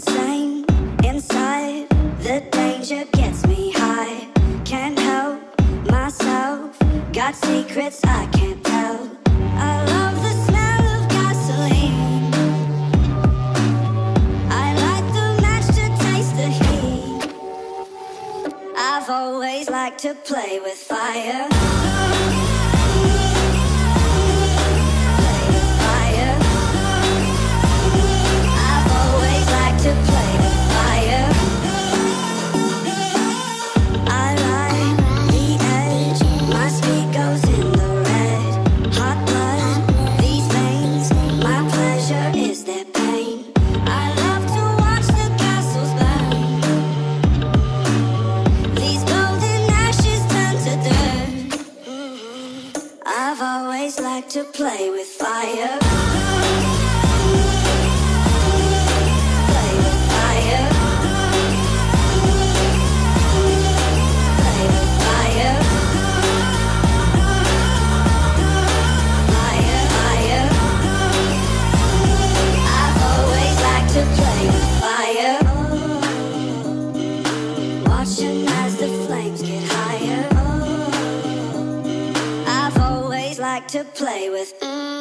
insane inside. The danger gets me high. Can't help myself. Got secrets I can't tell. I love the smell of gasoline. I like the match to taste the heat. I've always liked to play with fire. To play with fire. I like the edge. My speed goes in the red. Hot blood, these veins. My pleasure is their pain. I love to watch the castles burn. These golden ashes turn to dirt. I've always liked to play with fire. To play with fire. Watching as the flames get higher. I've always liked to play with